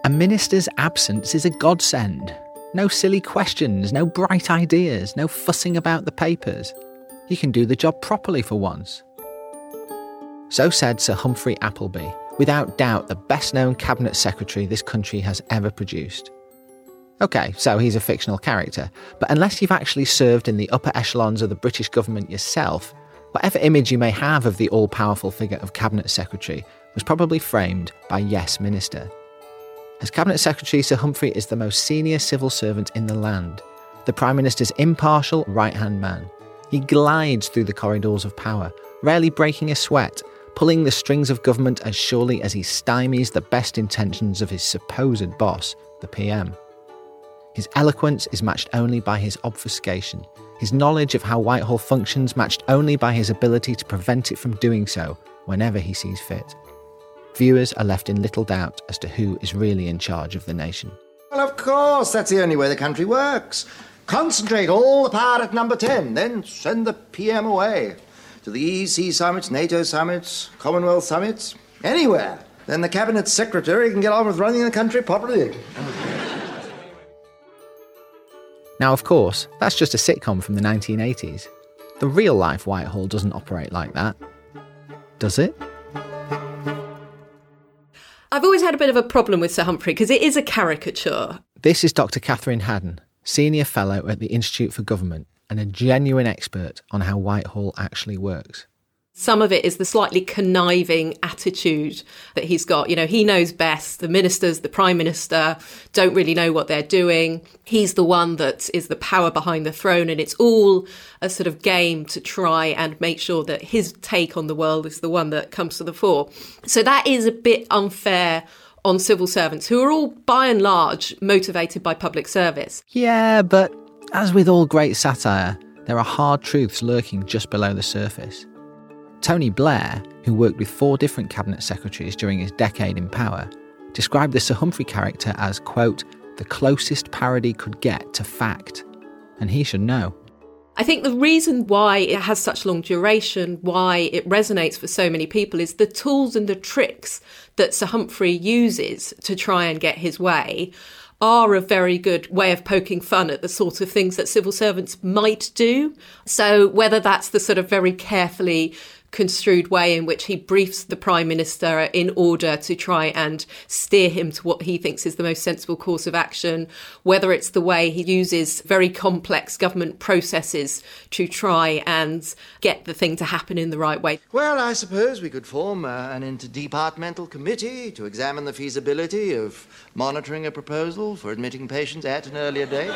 A minister's absence is a godsend. No silly questions, no bright ideas, no fussing about the papers. You can do the job properly for once. So said Sir Humphrey Appleby, without doubt the best-known cabinet secretary this country has ever produced. OK, so he's a fictional character, but unless you've actually served in the upper echelons of the British government yourself, whatever image you may have of the all-powerful figure of cabinet secretary was probably framed by Yes Minister. As cabinet secretary, Sir Humphrey is the most senior civil servant in the land, the Prime Minister's impartial right-hand man. He glides through the corridors of power, rarely breaking a sweat, pulling the strings of government as surely as he stymies the best intentions of his supposed boss, the PM. His eloquence is matched only by his obfuscation, his knowledge of how Whitehall functions matched only by his ability to prevent it from doing so whenever he sees fit. Viewers are left in little doubt as to who is really in charge of the nation. Well, of course, that's the only way the country works. Concentrate all the power at number 10, then send the PM away. To the EC summits, NATO summits, Commonwealth summits, anywhere. Then the Cabinet Secretary can get on with running the country properly. Now, of course, that's just a sitcom from the 1980s. The real-life Whitehall doesn't operate like that. Does it? I've always had a bit of a problem with Sir Humphrey because it is a caricature. This is Dr. Catherine Haddon, Senior Fellow at the Institute for Government and a genuine expert on how Whitehall actually works. Some of it is the slightly conniving attitude that he's got. You know, he knows best. The ministers, the Prime Minister, don't really know what they're doing. He's the one that is the power behind the throne, and it's all a sort of game to try and make sure that his take on the world is the one that comes to the fore. So that is a bit unfair on civil servants who are all, by and large, motivated by public service. Yeah, but as with all great satire, there are hard truths lurking just below the surface. Tony Blair, who worked with 4 different cabinet secretaries during his decade in power, described the Sir Humphrey character as, quote, the closest parody could get to fact. And he should know. I think the reason why it has such long duration, why it resonates for so many people, is the tools and the tricks that Sir Humphrey uses to try and get his way are a very good way of poking fun at the sort of things that civil servants might do. So whether that's the sort of very carefully construed way in which he briefs the Prime Minister in order to try and steer him to what he thinks is the most sensible course of action, whether it's the way he uses very complex government processes to try and get the thing to happen in the right way. Well, I suppose we could form an interdepartmental committee to examine the feasibility of monitoring a proposal for admitting patients at an earlier date.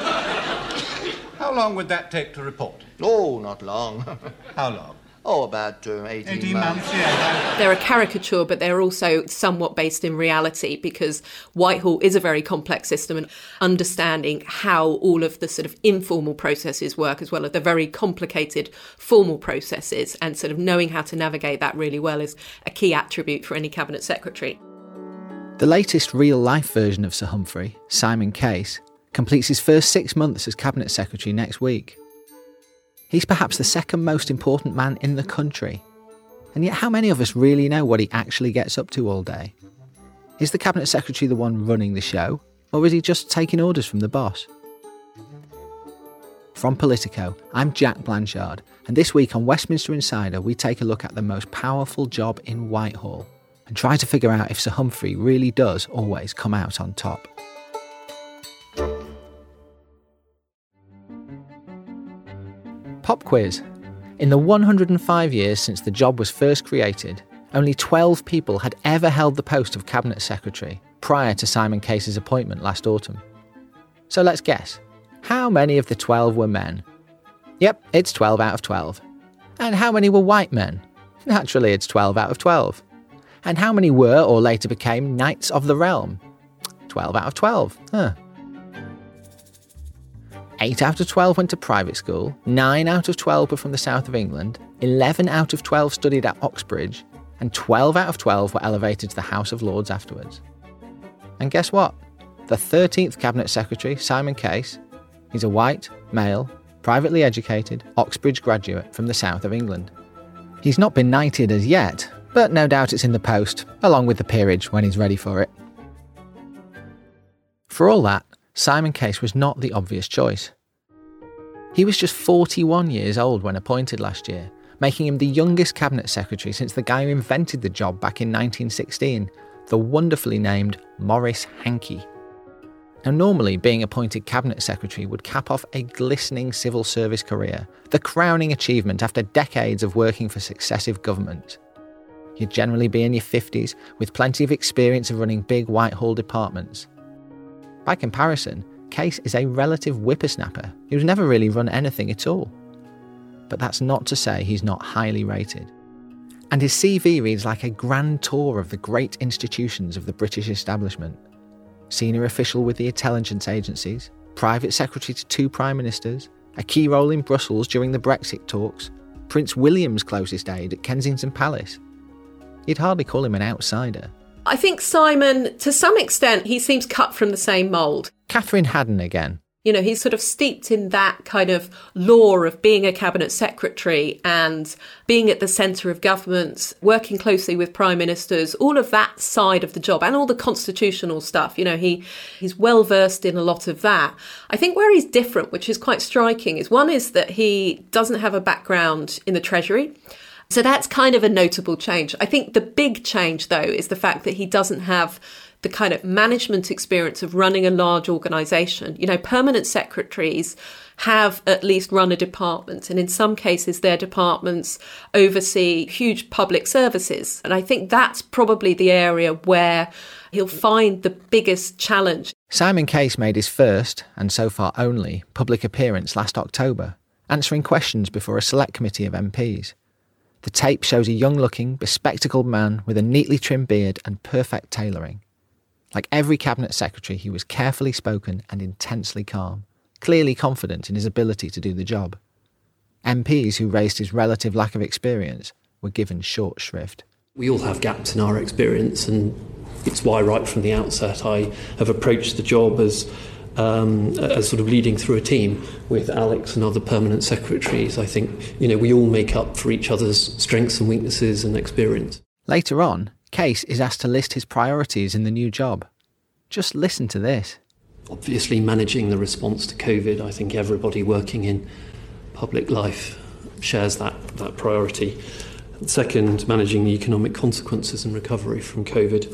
How long would that take to report? Oh, not long. How long? Oh, about 18 months. Yeah. They're a caricature, but they're also somewhat based in reality because Whitehall is a very complex system, and understanding how all of the sort of informal processes work as well as the very complicated formal processes, and sort of knowing how to navigate that really well is a key attribute for any cabinet secretary. The latest real-life version of Sir Humphrey, Simon Case, completes his first 6 months as cabinet secretary next week. He's perhaps the second most important man in the country. And yet how many of us really know what he actually gets up to all day? Is the Cabinet Secretary the one running the show, or is he just taking orders from the boss? From Politico, I'm Jack Blanchard, and this week on Westminster Insider we take a look at the most powerful job in Whitehall and try to figure out if Sir Humphrey really does always come out on top. Pop quiz. In the 105 years since the job was first created, only 12 people had ever held the post of Cabinet Secretary prior to Simon Case's appointment last autumn. So let's guess. How many of the 12 were men? Yep, it's 12 out of 12. And how many were white men? Naturally, it's 12 out of 12. And how many were or later became Knights of the Realm? 12 out of 12. 8 out of 12 went to private school, 9 out of 12 were from the south of England, 11 out of 12 studied at Oxbridge, and 12 out of 12 were elevated to the House of Lords afterwards. And guess what? The 13th Cabinet Secretary, Simon Case, he's a white, male, privately educated Oxbridge graduate from the south of England. He's not been knighted as yet, but no doubt it's in the post, along with the peerage when he's ready for it. For all that, Simon Case was not the obvious choice. He was just 41 years old when appointed last year, making him the youngest cabinet secretary since the guy who invented the job back in 1916, the wonderfully named Maurice Hankey. Now, normally being appointed cabinet secretary would cap off a glistening civil service career, the crowning achievement after decades of working for successive governments. You'd generally be in your 50s with plenty of experience of running big Whitehall departments. By comparison, Case is a relative whippersnapper who's never really run anything at all. But that's not to say he's not highly rated. And his CV reads like a grand tour of the great institutions of the British establishment. Senior official with the intelligence agencies, private secretary to 2 prime ministers, a key role in Brussels during the Brexit talks, Prince William's closest aide at Kensington Palace. You'd hardly call him an outsider. I think Simon, to some extent, he seems cut from the same mould. Catherine Haddon again. You know, he's sort of steeped in that kind of lore of being a cabinet secretary and being at the centre of government, working closely with prime ministers, all of that side of the job and all the constitutional stuff. You know, he's well versed in a lot of that. I think where he's different, which is quite striking, is one is that he doesn't have a background in the Treasury. So that's kind of a notable change. I think the big change, though, is the fact that he doesn't have the kind of management experience of running a large organisation. You know, permanent secretaries have at least run a department, and in some cases their departments oversee huge public services. And I think that's probably the area where he'll find the biggest challenge. Simon Case made his first, and so far only, public appearance last October, answering questions before a select committee of MPs. The tape shows a young-looking, bespectacled man with a neatly trimmed beard and perfect tailoring. Like every cabinet secretary, he was carefully spoken and intensely calm, clearly confident in his ability to do the job. MPs who raised his relative lack of experience were given short shrift. We all have gaps in our experience, and it's why right from the outset I have approached the job as sort of leading through a team with Alex and other permanent secretaries. I think, you know, we all make up for each other's strengths and weaknesses and experience. Later on, Case is asked to list his priorities in the new job. Just listen to this. Obviously, managing the response to COVID, I think everybody working in public life shares that priority. Second, managing the economic consequences and recovery from COVID.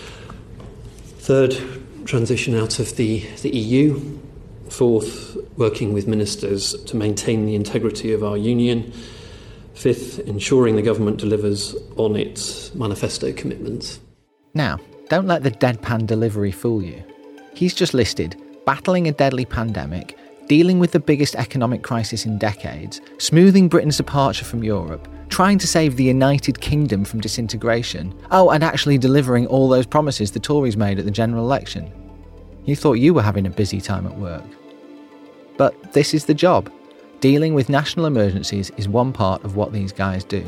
Third, transition out of the EU. Fourth, working with ministers to maintain the integrity of our union. Fifth, ensuring the government delivers on its manifesto commitments. Now, don't let the deadpan delivery fool you. He's just listed battling a deadly pandemic, dealing with the biggest economic crisis in decades, smoothing Britain's departure from Europe, trying to save the United Kingdom from disintegration, and actually delivering all those promises the Tories made at the general election. You thought you were having a busy time at work. But this is the job. Dealing with national emergencies is one part of what these guys do.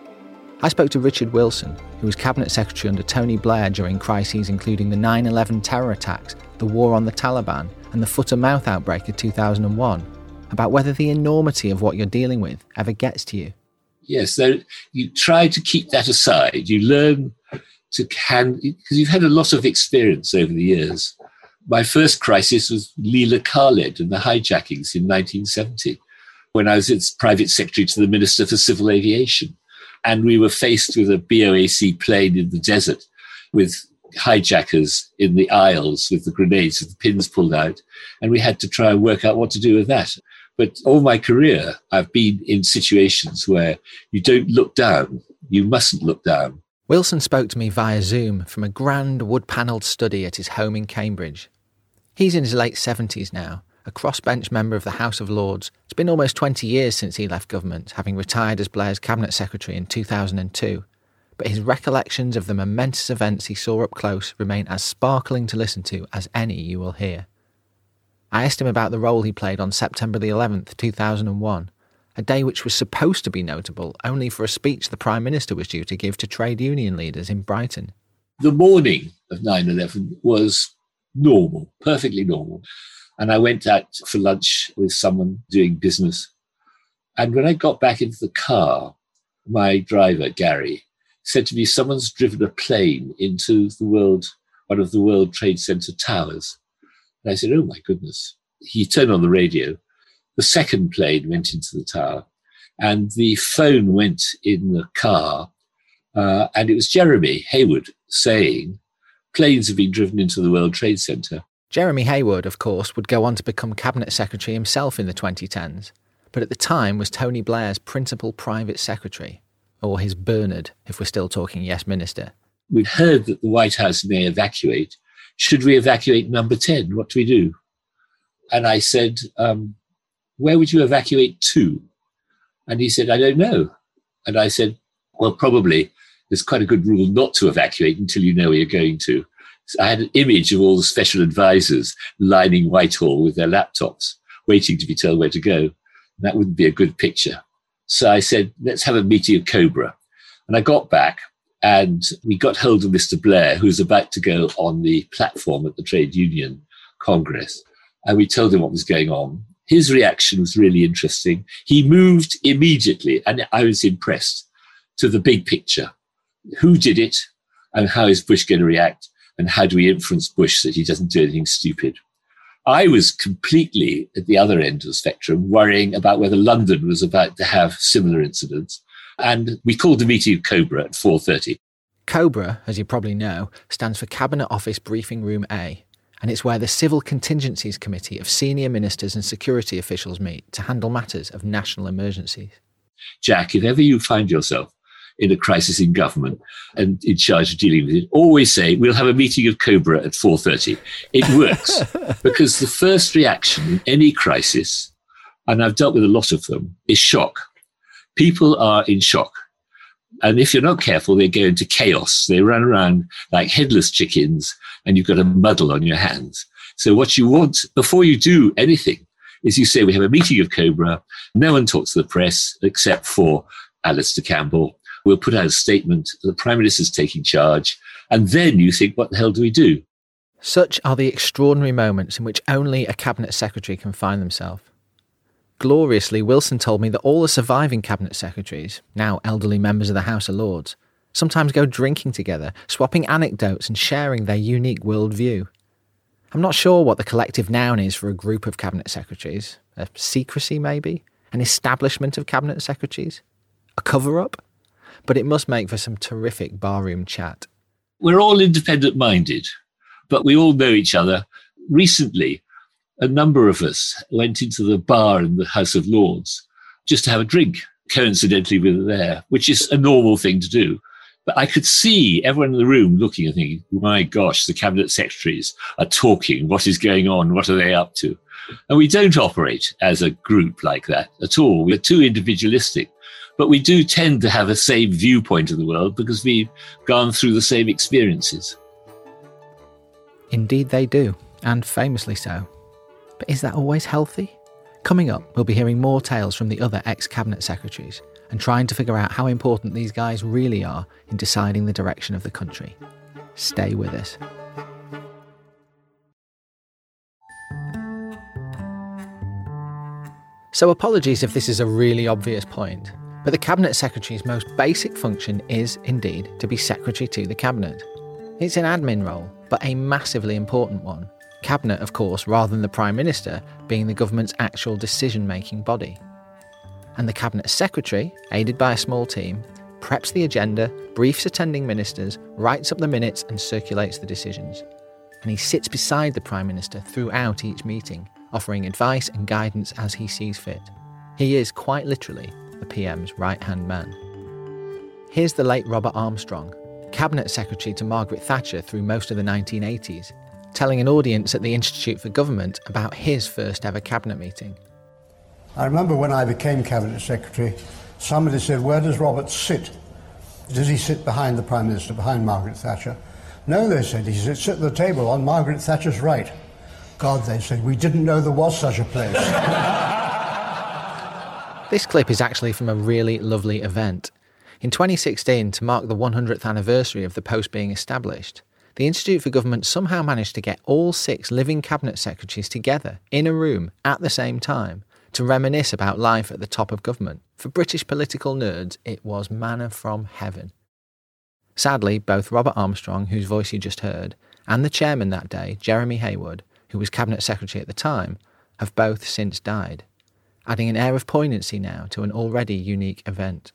I spoke to Richard Wilson, who was Cabinet Secretary under Tony Blair during crises including the 9/11 terror attacks, the war on the Taliban, and the foot-and-mouth outbreak of 2001, about whether the enormity of what you're dealing with ever gets to you. Yes, you try to keep that aside. You learn to because you've had a lot of experience over the years. My first crisis was Leela Khaled and the hijackings in 1970, when I was its private secretary to the Minister for Civil Aviation. And we were faced with a BOAC plane in the desert with hijackers in the aisles with the grenades with the pins pulled out. And we had to try and work out what to do with that. But all my career, I've been in situations where you don't look down. You mustn't look down. Wilson spoke to me via Zoom from a grand wood-panelled study at his home in Cambridge. He's in his late 70s now, a crossbench member of the House of Lords. It's been almost 20 years since he left government, having retired as Blair's Cabinet Secretary in 2002. But his recollections of the momentous events he saw up close remain as sparkling to listen to as any you will hear. I asked him about the role he played on September the 11th, 2001, a day which was supposed to be notable only for a speech the Prime Minister was due to give to trade union leaders in Brighton. The morning of 9/11 was normal, perfectly normal. And I went out for lunch with someone doing business. And when I got back into the car, my driver, Gary, said to me, someone's driven a plane into one of the World Trade Center towers. And I said, oh my goodness. He turned on the radio. The second plane went into the tower and the phone went in the car. And it was Jeremy Hayward saying, planes have been driven into the World Trade Center. Jeremy Hayward, of course, would go on to become Cabinet Secretary himself in the 2010s, but at the time was Tony Blair's principal private secretary, or his Bernard, if we're still talking Yes Minister. We'd heard that the White House may evacuate. Should we evacuate number 10? What do we do? And I said, where would you evacuate to? And he said, I don't know. And I said, well, probably there's quite a good rule not to evacuate until you know where you're going to. So I had an image of all the special advisors lining Whitehall with their laptops, waiting to be told where to go. That wouldn't be a good picture. So I said, let's have a meeting of Cobra. And I got back and we got hold of Mr. Blair, who was about to go on the platform at the Trade Union Congress. And we told him what was going on. His reaction was really interesting. He moved immediately, and I was impressed, to the big picture. Who did it, and how is Bush going to react, and how do we influence Bush so that he doesn't do anything stupid? I was completely at the other end of the spectrum, worrying about whether London was about to have similar incidents. And we called a meeting of Cobra at 4:30. Cobra, as you probably know, stands for Cabinet Office Briefing Room A, and it's where the Civil Contingencies Committee of senior ministers and security officials meet to handle matters of national emergencies. Jack, if ever you find yourself in a crisis in government and in charge of dealing with it, always say, we'll have a meeting of Cobra at 4:30. It works because the first reaction in any crisis, and I've dealt with a lot of them, is shock. People are in shock. And if you're not careful, they go into chaos. They run around like headless chickens and you've got a muddle on your hands. So what you want before you do anything is you say, we have a meeting of Cobra. No one talks to the press except for Alistair Campbell. We'll put out a statement. The Prime Minister's taking charge. And then you think, what the hell do we do? Such are the extraordinary moments in which only a Cabinet Secretary can find themselves. Gloriously, Wilson told me that all the surviving Cabinet Secretaries, now elderly members of the House of Lords, sometimes go drinking together, swapping anecdotes and sharing their unique worldview. I'm not sure what the collective noun is for a group of Cabinet Secretaries. A secrecy, maybe? An establishment of Cabinet Secretaries? A cover-up? But it must make for some terrific barroom chat. We're all independent-minded, but we all know each other. Recently, a number of us went into the bar in the House of Lords just to have a drink. Coincidentally, we were there, which is a normal thing to do. But I could see everyone in the room looking and thinking, my gosh, the Cabinet Secretaries are talking. What is going on? What are they up to? And we don't operate as a group like that at all. We're too individualistic. But we do tend to have the same viewpoint of the world because we've gone through the same experiences. Indeed they do, and famously so. But is that always healthy? Coming up, we'll be hearing more tales from the other ex-Cabinet Secretaries and trying to figure out how important these guys really are in deciding the direction of the country. Stay with us. So apologies if this is a really obvious point, but the Cabinet Secretary's most basic function is, indeed, to be Secretary to the Cabinet. It's an admin role, but a massively important one. Cabinet, of course, rather than the Prime Minister being the government's actual decision-making body. And the Cabinet Secretary, aided by a small team, preps the agenda, briefs attending ministers, writes up the minutes and circulates the decisions. And he sits beside the Prime Minister throughout each meeting, offering advice and guidance as he sees fit. He is, quite literally, the PM's right-hand man. Here's the late Robert Armstrong, Cabinet Secretary to Margaret Thatcher through most of the 1980s, telling an audience at the Institute for Government about his first ever Cabinet meeting. I remember when I became Cabinet Secretary, somebody said, where does Robert sit? Does he sit behind the Prime Minister, behind Margaret Thatcher? No, they said, he sits at the table on Margaret Thatcher's right. God, they said, we didn't know there was such a place. This clip is actually from a really lovely event. In 2016, to mark the 100th anniversary of the post being established, the Institute for Government somehow managed to get all 6 living Cabinet Secretaries together in a room at the same time to reminisce about life at the top of government. For British political nerds, it was manna from heaven. Sadly, both Robert Armstrong, whose voice you just heard, and the chairman that day, Jeremy Hayward, who was Cabinet Secretary at the time, have both since died, adding an air of poignancy now to an already unique event.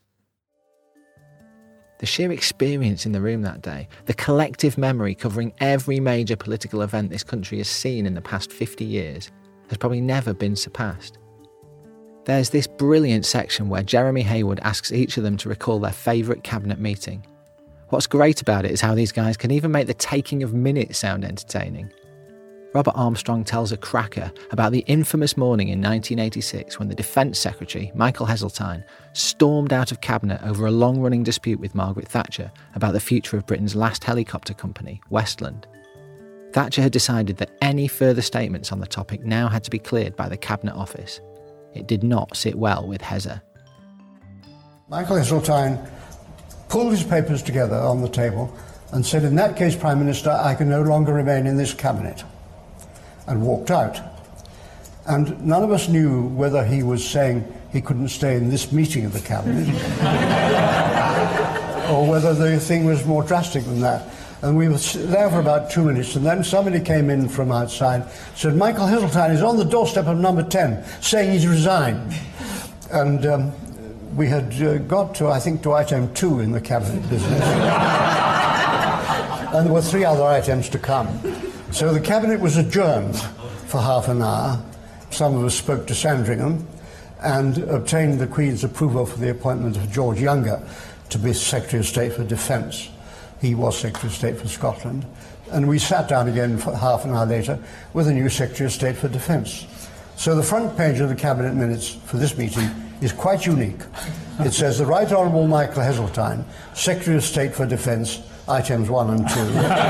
The sheer experience in the room that day, the collective memory covering every major political event this country has seen in the past 50 years, has probably never been surpassed. There's this brilliant section where Jeremy Haywood asks each of them to recall their favourite cabinet meeting. What's great about it is how these guys can even make the taking of minutes sound entertaining. Robert Armstrong tells a cracker about the infamous morning in 1986 when the Defence Secretary, Michael Heseltine, stormed out of Cabinet over a long-running dispute with Margaret Thatcher about the future of Britain's last helicopter company, Westland. Thatcher had decided that any further statements on the topic now had to be cleared by the Cabinet Office. It did not sit well with Heze. Michael Heseltine pulled his papers together on the table and said, "In that case, Prime Minister, I can no longer remain in this Cabinet," and walked out. And none of us knew whether he was saying he couldn't stay in this meeting of the Cabinet or whether the thing was more drastic than that. And we were there for about 2 minutes, and then somebody came in from outside, said, "Michael Heseltine is on the doorstep of number 10, saying he's resigned." And we had got to, I think, to item 2 in the Cabinet business. And there were 3 other items to come. So the Cabinet was adjourned for half an hour. Some of us spoke to Sandringham and obtained the Queen's approval for the appointment of George Younger to be Secretary of State for Defence. He was Secretary of State for Scotland. And we sat down again for half an hour later with a new Secretary of State for Defence. So the front page of the Cabinet minutes for this meeting is quite unique. It says, "The Right Honourable Michael Heseltine, Secretary of State for Defence, items 1 and 2.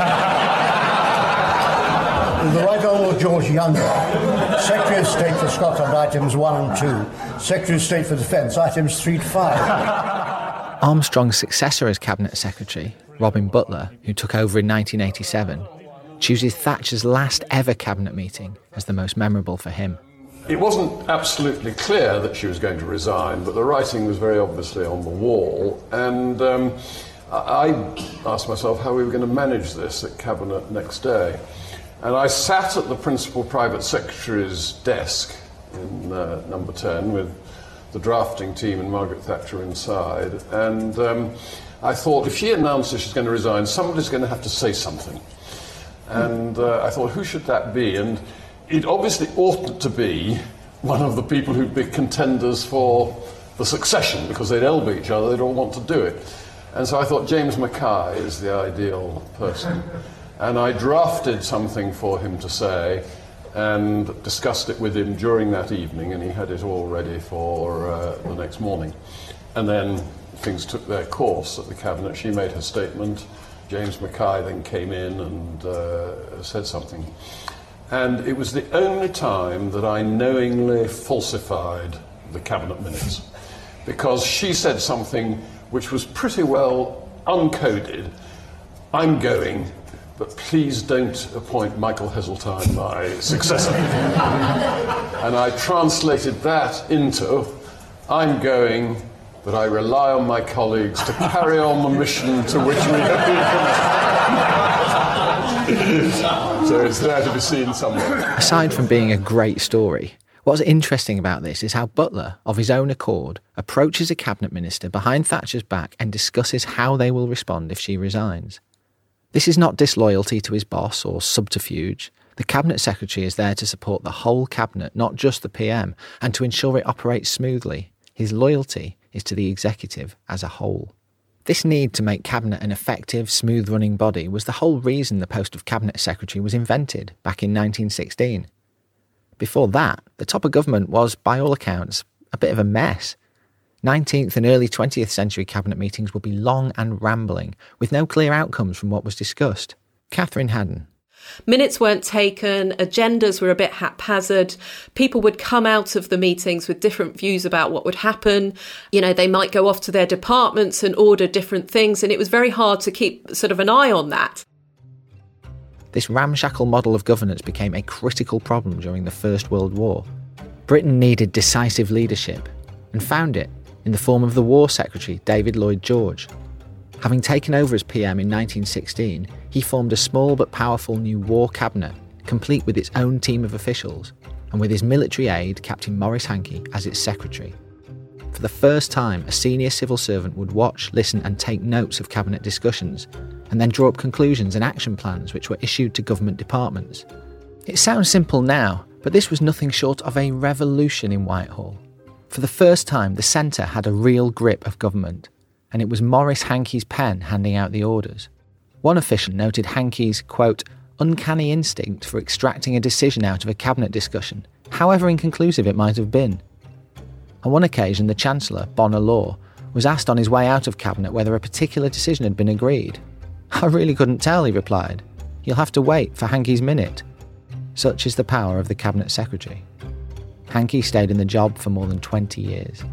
The Right Honourable George Younger, Secretary of State for Scotland, items 1 and 2. Secretary of State for Defence, items 3 to 5. Armstrong's successor as Cabinet Secretary, Robin Butler, who took over in 1987, chooses Thatcher's last ever Cabinet meeting as the most memorable for him. It wasn't absolutely clear that she was going to resign, but the writing was very obviously on the wall, and I asked myself how we were going to manage this at Cabinet next day. And I sat at the Principal Private Secretary's desk in number 10 with the drafting team and Margaret Thatcher inside, and I thought, if she announces she's going to resign, somebody's going to have to say something. And I thought, who should that be? And it obviously oughtn't to be one of the people who'd be contenders for the succession, because they'd elbow each other, they'd all want to do it. And so I thought James Mackay is the ideal person. And I drafted something for him to say and discussed it with him during that evening, and he had it all ready for the next morning. And then things took their course at the Cabinet. She made her statement. James Mackay then came in and said something. And it was the only time that I knowingly falsified the Cabinet minutes, because she said something which was pretty well uncoded. "I'm going, but please don't appoint Michael Heseltine my successor." And I translated that into, "I'm going, but I rely on my colleagues to carry on the mission to which we have been committed." So it's there to be seen somewhere. Aside from being a great story, what's interesting about this is how Butler, of his own accord, approaches a Cabinet Minister behind Thatcher's back and discusses how they will respond if she resigns. This is not disloyalty to his boss or subterfuge. The Cabinet Secretary is there to support the whole Cabinet, not just the PM, and to ensure it operates smoothly. His loyalty is to the executive as a whole. This need to make Cabinet an effective, smooth-running body was the whole reason the post of Cabinet Secretary was invented back in 1916. Before that, the top of government was, by all accounts, a bit of a mess. 19th and early 20th century Cabinet meetings would be long and rambling, with no clear outcomes from what was discussed. Catherine Haddon. Minutes weren't taken, agendas were a bit haphazard. People would come out of the meetings with different views about what would happen. You know, they might go off to their departments and order different things, and it was very hard to keep sort of an eye on that. This ramshackle model of governance became a critical problem during the First World War. Britain needed decisive leadership, and found it in the form of the War Secretary, David Lloyd George. Having taken over as PM in 1916, he formed a small but powerful new War Cabinet complete with its own team of officials, and with his military aide, Captain Maurice Hankey, as its secretary. For the first time, a senior civil servant would watch, listen and take notes of cabinet discussions, and then draw up conclusions and action plans which were issued to government departments. It sounds simple now, but this was nothing short of a revolution in Whitehall. For the first time, the centre had a real grip of government, and it was Maurice Hankey's pen handing out the orders. One official noted Hankey's, quote, uncanny instinct for extracting a decision out of a cabinet discussion, however inconclusive it might have been. On one occasion, the Chancellor, Bonner Law, was asked on his way out of cabinet whether a particular decision had been agreed. I really couldn't tell, he replied. You'll have to wait for Hankey's minute. Such is the power of the Cabinet Secretary. Hankey stayed in the job for more than 20 years.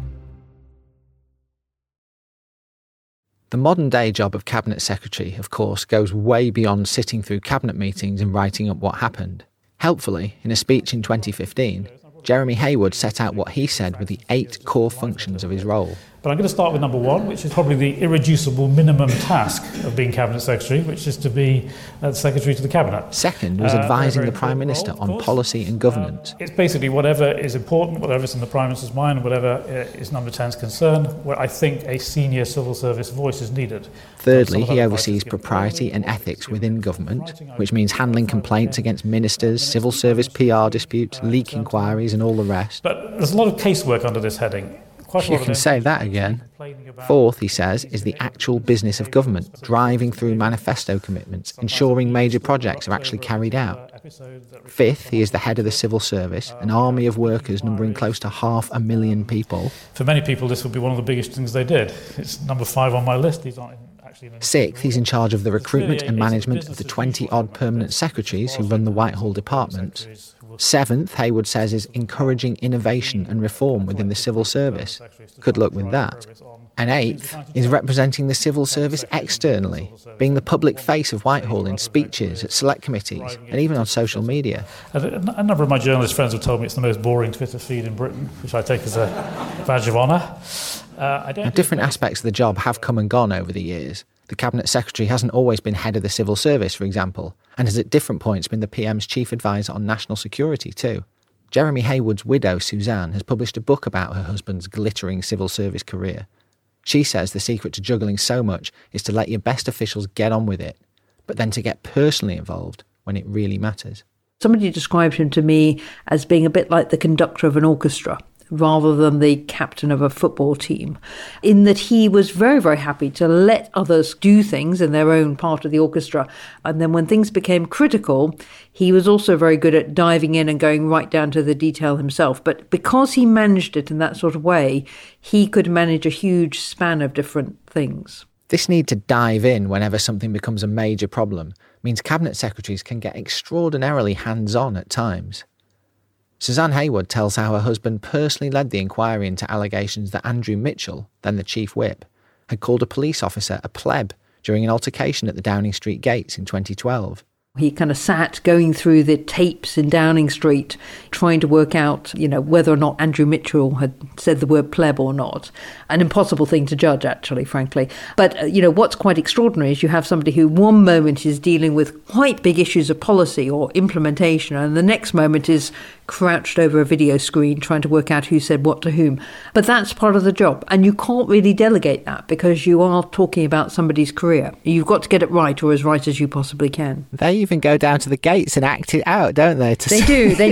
The modern-day job of Cabinet Secretary, of course, goes way beyond sitting through cabinet meetings and writing up what happened. Helpfully, in a speech in 2015, Jeremy Haywood set out what he said were the 8 core functions of his role. But I'm going to start with number 1, which is probably the irreducible minimum task of being Cabinet Secretary, which is to be Secretary to the Cabinet. Second was advising the Prime Minister on policy and governance. It's basically whatever is important, whatever is in the Prime Minister's mind, whatever is number 10's concern, where I think a senior civil service voice is needed. Thirdly, he oversees propriety and ethics within government, which means handling complaints against ministers, civil service PR disputes, leak inquiries and all the rest. But there's a lot of casework under this heading. You can say that again. Fourth, he says, is the actual business of government, driving through manifesto commitments, ensuring major projects are actually carried out. Fifth, he is the head of the civil service, an army of workers numbering close to 500,000 people. For many people, this would be one of the biggest things they did. It's number 5 on my list. These aren't actually... Sixth, he's in charge of the recruitment and management of the 20-odd permanent secretaries who run the Whitehall department. Seventh, Haywood says, is encouraging innovation and reform within the civil service. Good luck with that. And eighth is representing the civil service externally, being the public face of Whitehall in speeches, at select committees, and even on social media. A number of my journalist friends have told me it's the most boring Twitter feed in Britain, which I take as a badge of honour. Different aspects of the job have come and gone over the years. The Cabinet Secretary hasn't always been head of the civil service, for example, and has at different points been the PM's chief advisor on national security too. Jeremy Haywood's widow, Suzanne, has published a book about her husband's glittering civil service career. She says the secret to juggling so much is to let your best officials get on with it, but then to get personally involved when it really matters. Somebody described him to me as being a bit like the conductor of an orchestra, rather than the captain of a football team, in that he was very, very happy to let others do things in their own part of the orchestra. And then when things became critical, he was also very good at diving in and going right down to the detail himself. But because he managed it in that sort of way, he could manage a huge span of different things. This need to dive in whenever something becomes a major problem means cabinet secretaries can get extraordinarily hands-on at times. Suzanne Haywood tells how her husband personally led the inquiry into allegations that Andrew Mitchell, then the chief whip, had called a police officer a pleb during an altercation at the Downing Street gates in 2012. He kind of sat going through the tapes in Downing Street, trying to work out, whether or not Andrew Mitchell had said the word pleb or not. An impossible thing to judge, actually, frankly. But, what's quite extraordinary is you have somebody who one moment is dealing with quite big issues of policy or implementation, and the next moment is crouched over a video screen trying to work out who said what to whom. But that's part of the job. And you can't really delegate that because you are talking about somebody's career. You've got to get it right, or as right as you possibly can. They even go down to the gates and act it out, don't they? They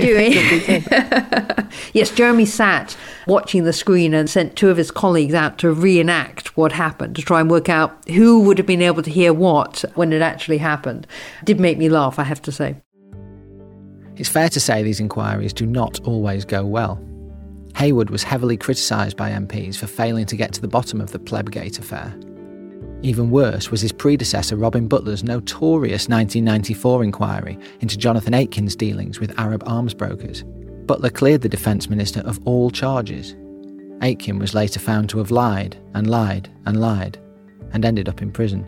do. Yes, Jeremy sat watching the screen and sent 2 of his colleagues out to reenact what happened, to try and work out who would have been able to hear what when it actually happened. It did make me laugh, I have to say. It's fair to say these inquiries do not always go well. Haywood was heavily criticised by MPs for failing to get to the bottom of the Plebgate affair. Even worse was his predecessor Robin Butler's notorious 1994 inquiry into Jonathan Aitken's dealings with Arab arms brokers. Butler cleared the Defence Minister of all charges. Aitken was later found to have lied and lied and lied, and ended up in prison.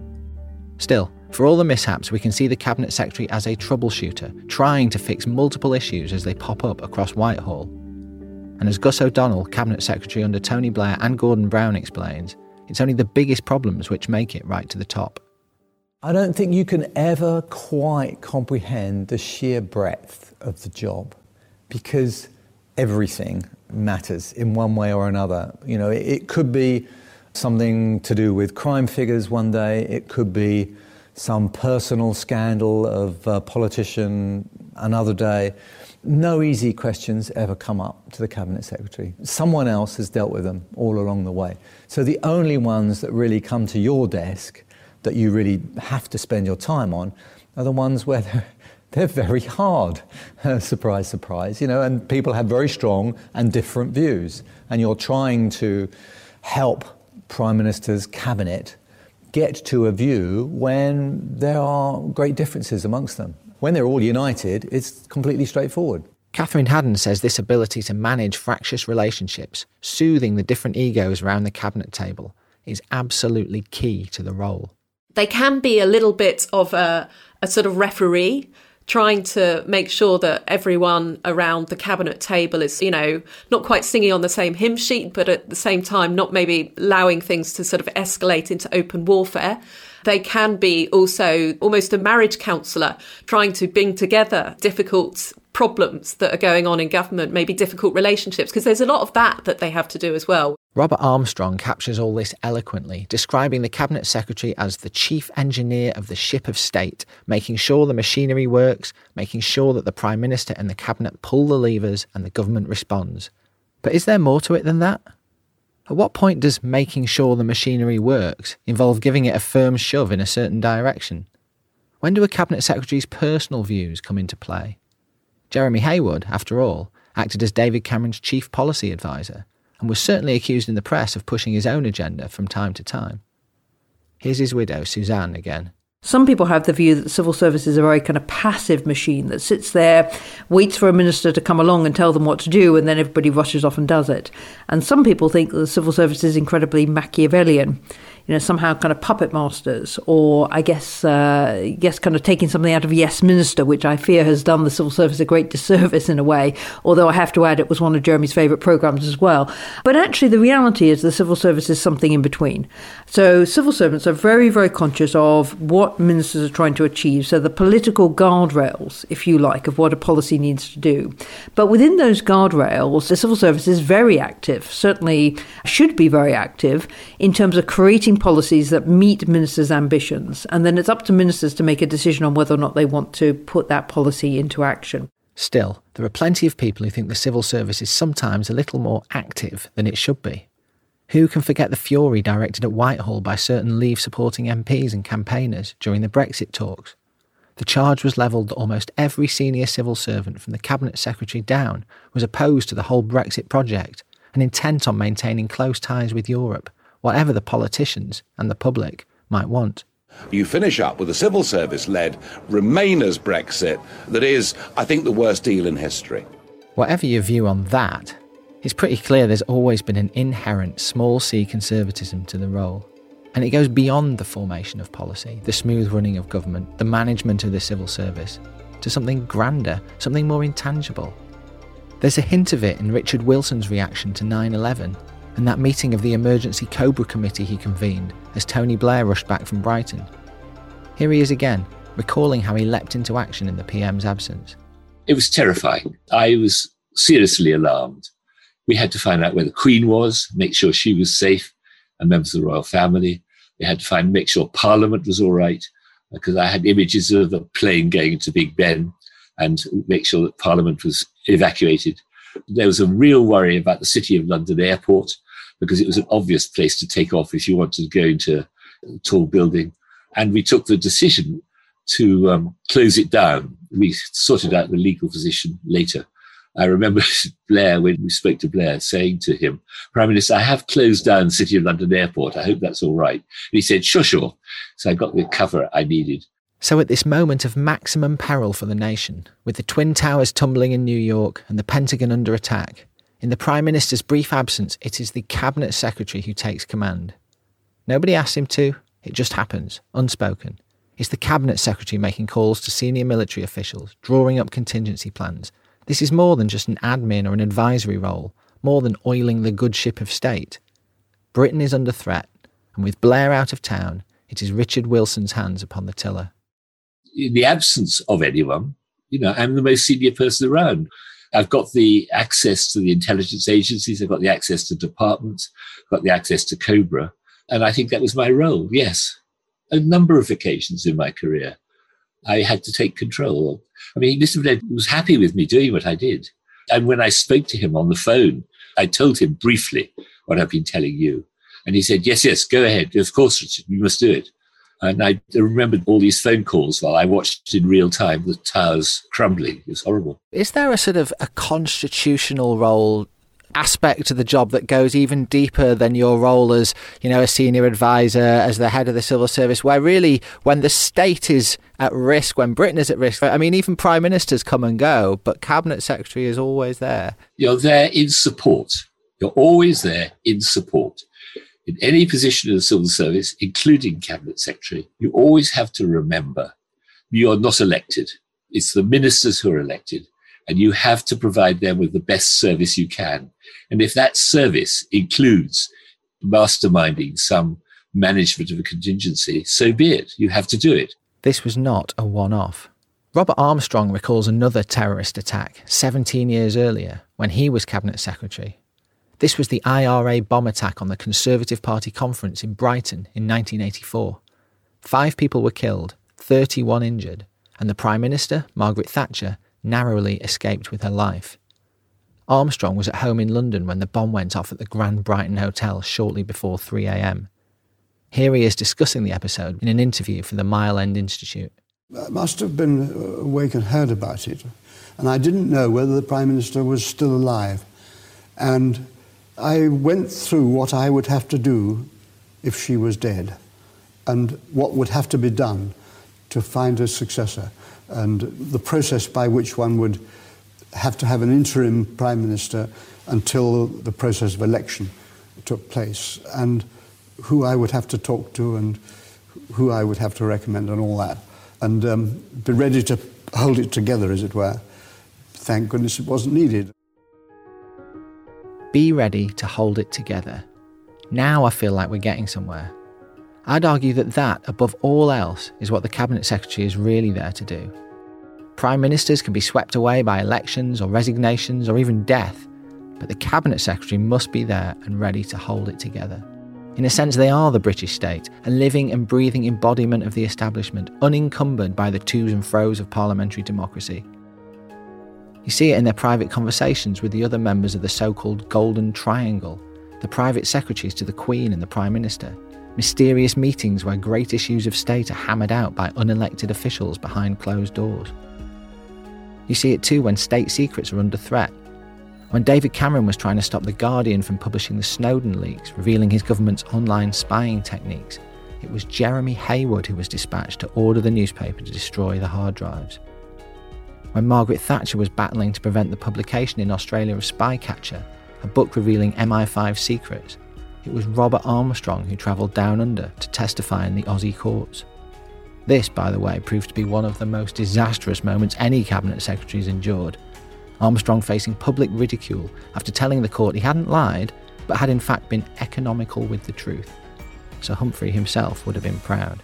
Still, for all the mishaps, we can see the Cabinet Secretary as a troubleshooter, trying to fix multiple issues as they pop up across Whitehall. And as Gus O'Donnell, Cabinet Secretary under Tony Blair and Gordon Brown explains, it's only the biggest problems which make it right to the top. I don't think you can ever quite comprehend the sheer breadth of the job, because everything matters in one way or another. You know, it could be something to do with crime figures one day, it could be some personal scandal of a politician another day. No easy questions ever come up to the Cabinet Secretary. Someone else has dealt with them all along the way. So the only ones that really come to your desk that you really have to spend your time on are the ones where they're very hard. Surprise, surprise, you know, and people have very strong and different views. And you're trying to help Prime Minister's cabinet get to a view when there are great differences amongst them. When they're all united, it's completely straightforward. Catherine Haddon says this ability to manage fractious relationships, soothing the different egos around the cabinet table, is absolutely key to the role. They can be a little bit of a sort of referee, trying to make sure that everyone around the cabinet table is, you know, not quite singing on the same hymn sheet, but at the same time not maybe allowing things to sort of escalate into open warfare. They can be also almost a marriage counsellor, trying to bring together difficult problems that are going on in government, maybe difficult relationships, because there's a lot of that they have to do as well. Robert Armstrong captures all this eloquently, describing the Cabinet Secretary as the chief engineer of the ship of state, making sure the machinery works, making sure that the Prime Minister and the Cabinet pull the levers and the government responds. But is there more to it than that? At what point does making sure the machinery works involve giving it a firm shove in a certain direction? When do a Cabinet Secretary's personal views come into play? Jeremy Haywood, after all, acted as David Cameron's chief policy advisor and was certainly accused in the press of pushing his own agenda from time to time. Here's his widow, Suzanne, again. Some people have the view that the civil service is a very kind of passive machine that sits there, waits for a minister to come along and tell them what to do, and then everybody rushes off and does it. And some people think that the civil service is incredibly Machiavellian, you know, somehow kind of puppet masters, or I guess kind of taking something out of Yes Minister, which I fear has done the civil service a great disservice in a way, although I have to add it was one of Jeremy's favourite programmes as well. But actually the reality is the civil service is something in between. So civil servants are very, very conscious of what ministers are trying to achieve, so the political guardrails, if you like, of what a policy needs to do. But within those guardrails, the civil service is very active, certainly should be very active, in terms of creating policies that meet ministers' ambitions. And then it's up to ministers to make a decision on whether or not they want to put that policy into action. Still, there are plenty of people who think the civil service is sometimes a little more active than it should be. Who can forget the fury directed at Whitehall by certain Leave-supporting MPs and campaigners during the Brexit talks? The charge was levelled that almost every senior civil servant from the Cabinet Secretary down was opposed to the whole Brexit project and intent on maintaining close ties with Europe, whatever the politicians and the public might want. You finish up with a civil service-led Remainers Brexit that is, I think, the worst deal in history. Whatever your view on that, it's pretty clear there's always been an inherent small c conservatism to the role. And it goes beyond the formation of policy, the smooth running of government, the management of the civil service, to something grander, something more intangible. There's a hint of it in Richard Wilson's reaction to 9/11 and that meeting of the Emergency Cobra Committee he convened as Tony Blair rushed back from Brighton. Here he is again, recalling how he leapt into action in the PM's absence. It was terrifying. I was seriously alarmed. We had to find out where the Queen was, make sure she was safe, and members of the royal family. We had to make sure Parliament was all right, because I had images of a plane going into Big Ben, and make sure that Parliament was evacuated. There was a real worry about the City of London airport, because it was an obvious place to take off if you wanted to go into a tall building. And we took the decision to close it down. We sorted out the legal position later. I remember Blair, when we spoke to Blair, saying to him, Prime Minister, I have closed down City of London Airport. I hope that's all right. And he said, sure. So I got the cover I needed. So at this moment of maximum peril for the nation, with the Twin Towers tumbling in New York and the Pentagon under attack, in the Prime Minister's brief absence, it is the Cabinet Secretary who takes command. Nobody asks him to, it just happens, unspoken. It's the Cabinet Secretary making calls to senior military officials, drawing up contingency plans. This is more than just an admin or an advisory role, more than oiling the good ship of state. Britain is under threat, and with Blair out of town, it is Richard Wilson's hands upon the tiller. In the absence of anyone, I'm the most senior person around. I've got the access to the intelligence agencies. I've got the access to departments, got the access to Cobra. And I think that was my role. Yes. A number of occasions in my career, I had to take control. I mean, Mr. Blair was happy with me doing what I did. And when I spoke to him on the phone, I told him briefly what I've been telling you. And he said, yes, go ahead. Of course, Richard, we must do it. And I remembered all these phone calls while I watched in real time the towers crumbling. It was horrible. Is there a sort of a constitutional role aspect to the job that goes even deeper than your role as, a senior advisor, as the head of the civil service, where really when the state is at risk, when Britain is at risk, I mean, even prime ministers come and go, but cabinet secretary is always there. You're there in support. You're always there in support. In any position in the civil service, including cabinet secretary, you always have to remember you are not elected. It's the ministers who are elected, and you have to provide them with the best service you can. And if that service includes masterminding some management of a contingency, so be it. You have to do it. This was not a one-off. Robert Armstrong recalls another terrorist attack 17 years earlier when he was cabinet secretary. This was the IRA bomb attack on the Conservative Party conference in Brighton in 1984. 5 people were killed, 31 injured, and the Prime Minister, Margaret Thatcher, narrowly escaped with her life. Armstrong was at home in London when the bomb went off at the Grand Brighton Hotel shortly before 3 a.m. Here he is discussing the episode in an interview for the Mile End Institute. I must have been awake and heard about it, and I didn't know whether the Prime Minister was still alive. And I went through what I would have to do if she was dead and what would have to be done to find a successor and the process by which one would have to have an interim Prime Minister until the process of election took place and who I would have to talk to and who I would have to recommend and all that and be ready to hold it together, as it were. Thank goodness it wasn't needed. Be ready to hold it together. Now I feel like we're getting somewhere. I'd argue that, above all else, is what the Cabinet Secretary is really there to do. Prime Ministers can be swept away by elections or resignations or even death, but the Cabinet Secretary must be there and ready to hold it together. In a sense, they are the British state, a living and breathing embodiment of the establishment, unencumbered by the to's and fro's of parliamentary democracy. You see it in their private conversations with the other members of the so-called Golden Triangle, the private secretaries to the Queen and the Prime Minister, mysterious meetings where great issues of state are hammered out by unelected officials behind closed doors. You see it too when state secrets are under threat. When David Cameron was trying to stop The Guardian from publishing the Snowden leaks, revealing his government's online spying techniques, it was Jeremy Haywood who was dispatched to order the newspaper to destroy the hard drives. When Margaret Thatcher was battling to prevent the publication in Australia of Spycatcher, a book revealing MI5 secrets, it was Robert Armstrong who travelled down under to testify in the Aussie courts. This, by the way, proved to be one of the most disastrous moments any Cabinet Secretary's endured. Armstrong facing public ridicule after telling the court he hadn't lied, but had in fact been economical with the truth. Sir Humphrey himself would have been proud.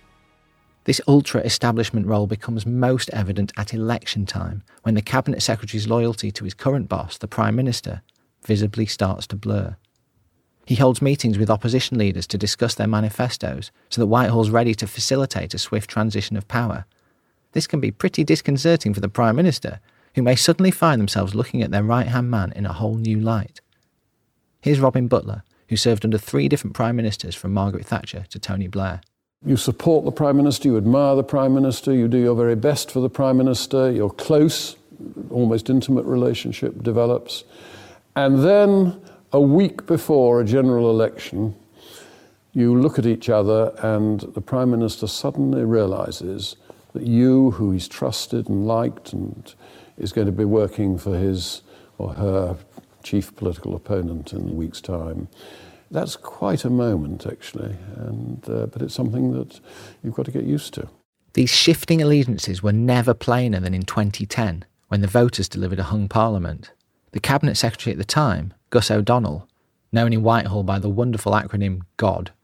This ultra-establishment role becomes most evident at election time, when the Cabinet Secretary's loyalty to his current boss, the Prime Minister, visibly starts to blur. He holds meetings with opposition leaders to discuss their manifestos, so that Whitehall's ready to facilitate a swift transition of power. This can be pretty disconcerting for the Prime Minister, who may suddenly find themselves looking at their right-hand man in a whole new light. Here's Robin Butler, who served under 3 different Prime Ministers from Margaret Thatcher to Tony Blair. You support the Prime Minister, you admire the Prime Minister, you do your very best for the Prime Minister, you're close, almost intimate relationship develops. And then, a week before a general election, you look at each other and the Prime Minister suddenly realises that you, who he's trusted and liked and is going to be working for his or her chief political opponent in a week's time, that's quite a moment, actually, but it's something that you've got to get used to. These shifting allegiances were never plainer than in 2010, when the voters delivered a hung parliament. The Cabinet Secretary at the time, Gus O'Donnell, known in Whitehall by the wonderful acronym GOD,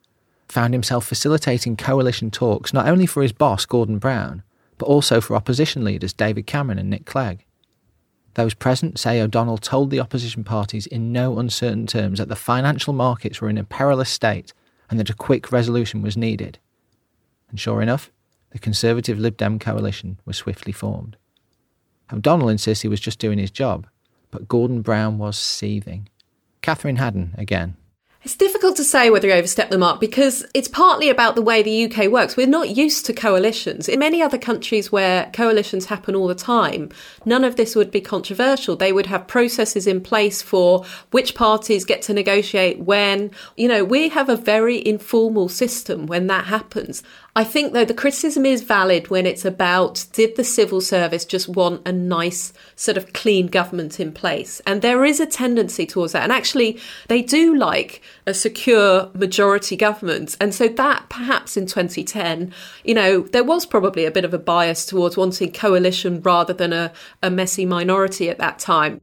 found himself facilitating coalition talks not only for his boss, Gordon Brown, but also for opposition leaders David Cameron and Nick Clegg. Those present say O'Donnell told the opposition parties in no uncertain terms that the financial markets were in a perilous state and that a quick resolution was needed. And sure enough, the Conservative Lib Dem coalition was swiftly formed. O'Donnell insists he was just doing his job, but Gordon Brown was seething. Catherine Haddon again. It's difficult to say whether he overstepped the mark because it's partly about the way the UK works. We're not used to coalitions. In many other countries where coalitions happen all the time, none of this would be controversial. They would have processes in place for which parties get to negotiate when. We have a very informal system when that happens. I think, though, the criticism is valid when it's about, did the civil service just want a nice sort of clean government in place? And there is a tendency towards that. And actually, they do like a secure majority government. And so that perhaps in 2010, there was probably a bit of a bias towards wanting coalition rather than a messy minority at that time.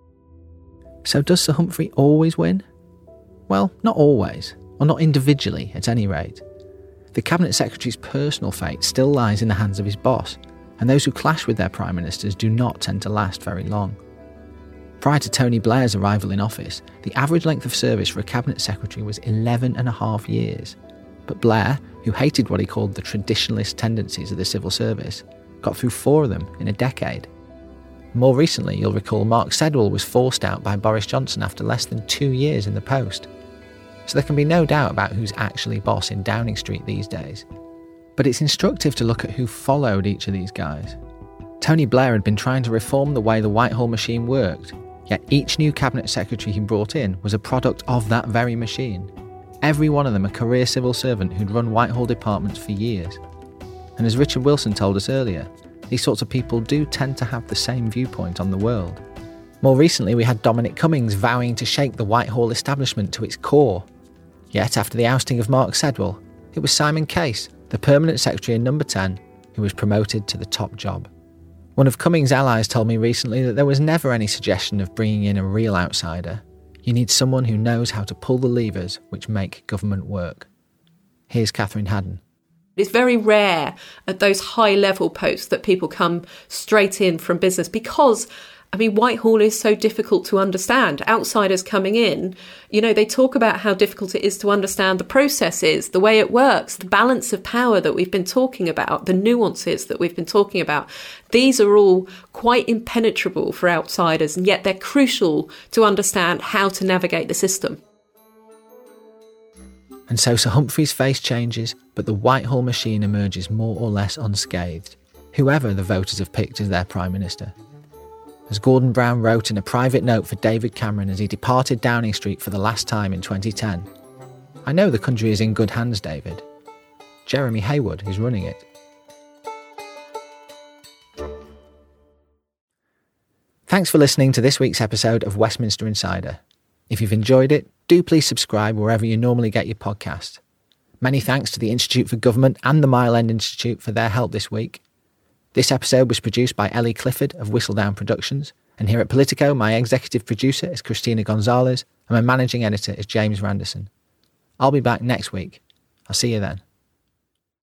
So does Sir Humphrey always win? Well, not always, or not individually at any rate. The Cabinet Secretary's personal fate still lies in the hands of his boss, and those who clash with their Prime Ministers do not tend to last very long. Prior to Tony Blair's arrival in office, the average length of service for a Cabinet Secretary was 11.5 years. But Blair, who hated what he called the traditionalist tendencies of the civil service, got through 4 of them in a decade. More recently, you'll recall Mark Sedwill was forced out by Boris Johnson after less than 2 years in the post. So there can be no doubt about who's actually boss in Downing Street these days. But it's instructive to look at who followed each of these guys. Tony Blair had been trying to reform the way the Whitehall machine worked, yet each new Cabinet Secretary he brought in was a product of that very machine. Every one of them a career civil servant who'd run Whitehall departments for years. And as Richard Wilson told us earlier, these sorts of people do tend to have the same viewpoint on the world. More recently, we had Dominic Cummings vowing to shake the Whitehall establishment to its core. Yet, after the ousting of Mark Sedwill, it was Simon Case, the Permanent Secretary in Number 10, who was promoted to the top job. One of Cummings' allies told me recently that there was never any suggestion of bringing in a real outsider. You need someone who knows how to pull the levers which make government work. Here's Catherine Haddon. It's very rare at those high-level posts that people come straight in from business because Whitehall is so difficult to understand. Outsiders coming in, they talk about how difficult it is to understand the processes, the way it works, the balance of power that we've been talking about, the nuances that we've been talking about. These are all quite impenetrable for outsiders, and yet they're crucial to understand how to navigate the system. And so Sir Humphrey's face changes, but the Whitehall machine emerges more or less unscathed, whoever the voters have picked as their Prime Minister. As Gordon Brown wrote in a private note for David Cameron as he departed Downing Street for the last time in 2010, "I know the country is in good hands, David. Jeremy Haywood is running it." Thanks for listening to this week's episode of Westminster Insider. If you've enjoyed it, do please subscribe wherever you normally get your podcast. Many thanks to the Institute for Government and the Mile End Institute for their help this week. This episode was produced by Ellie Clifford of Whistledown Productions, and here at Politico, my executive producer is Christina Gonzalez, and my managing editor is James Randerson. I'll be back next week. I'll see you then.